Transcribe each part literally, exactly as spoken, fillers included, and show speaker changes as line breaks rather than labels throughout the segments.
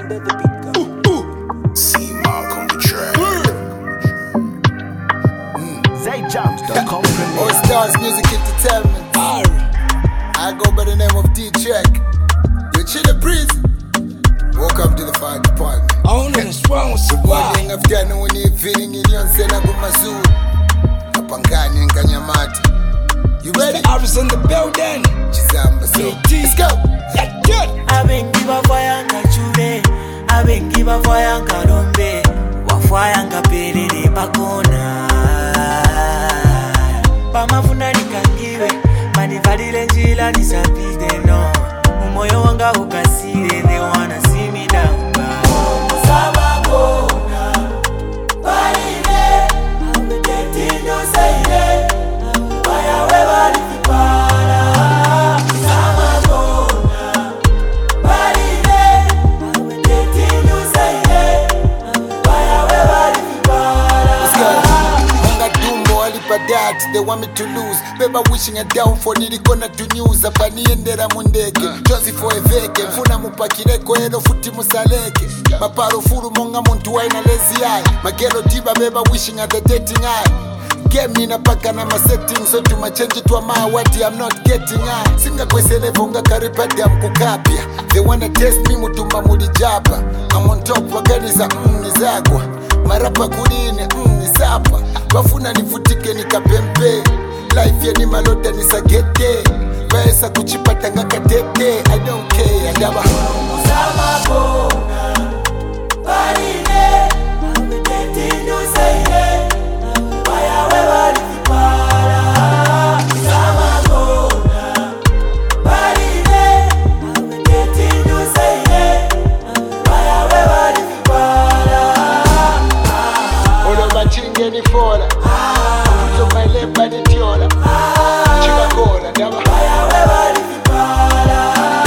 See Mark on the track.
All Stars Music Entertainment. I go by the name of D-Check. You chill the breeze. Welcome to the fire department.
I don't know what's wrong with
Good morning afternoon evening in yon sena kumazulu. Apangani nkanyamati. You ready?
I was in the building.
Chizamba so. Let's go.
Yeah, good.
I've been given fire and chure. I've been given fire and karombe. Wafaya and kapelele bakona. Pamafuna nikangiwe. Manifadile njila nisapide no. Umoyo wanga ukasire. They wanna see me down.
They want me to lose. Beba wishing a downfall. Nilikona to news. Apani endera mundeke. Jozi for a veke. Funa mupakireko. Edo futi musaleke. Maparo furu monga muntu waina lazy eye. Magelo diba beba wishing at the dating eye. Game nina paka na ma settings. So to my change it to a ma wati I'm not getting eye. Singa kwesele vonga karipati amkukapia. They wanna test me mutumba mulijapa. I'm on top waganiza mm nizagwa. Marapa kudine mm nizapa. Bafuna nifutike nikapempe. Life ya ni malota nisagete. Baesa kuchipata nga katete. I don't care adaba
Usama bona Barine Ameketi nusaide Waya wewa nifipara Usama bona Barine Ameketi nusaide Waya wewa nifipara
Olo machinge ni fora Kuto mailemba ni tiola Chika kola daba
Waya wewa nifipara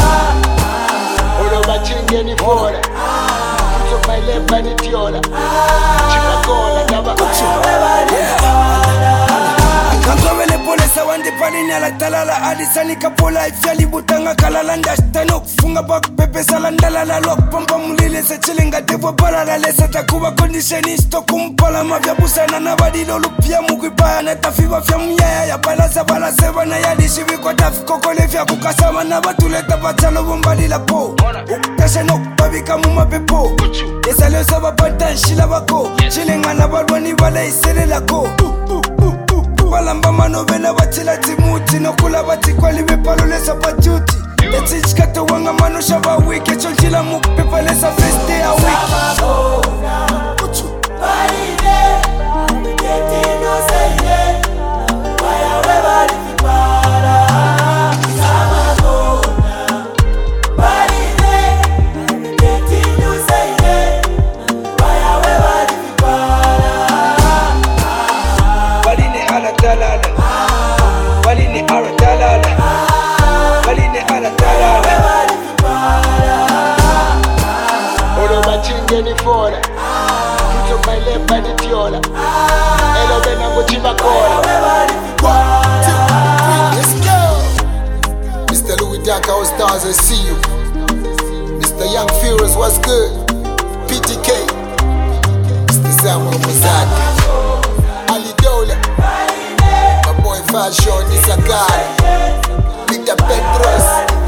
Olo machinge ni fora Kuto mailemba ni tiola Chika kola daba
Kankawele pole sawandi palini ala talala Adisani kapola ifyali butanga kalala Ndashtano kufunga bak pepe salandala la lok Pampa mulile se chilinga devo balala Lesa takuba conditionist kumpala mavya busana na badilo lupia mukipaya Netafiwa fya mnyaya ya balasa balaseva na yadishivi kwa tafi kokole fya kukasama Na batuleta batalo bombali la po Ukasha nok babika mumapepo Esa leo saba patanshila bako Chilinga na badwani bala isele lako Balamba manovela batila timuti Nokula batikwali bepalo lesa pachuti Etichikato wanga manosha ba wiki Chonjila mupepa lesa feste ya wiki
Usama Barine Ameketi nusaide Waya wewa nifipara Usama bona Barine Ameketi nusaide Waya wewa nifipara
Baline ala talala Baline ala talala Baline ala talala
Olo machinge ni fora Kuto mailemba ni tiola Elo bena mochiba kola One, two, three, let's go. Mister Louis Daka, All Stars, I see you. Mister Young Furious, what's good? P T K, Mister Samuel Mozart, Ali Dola, my boy Fashion Isakari, Victor Petros.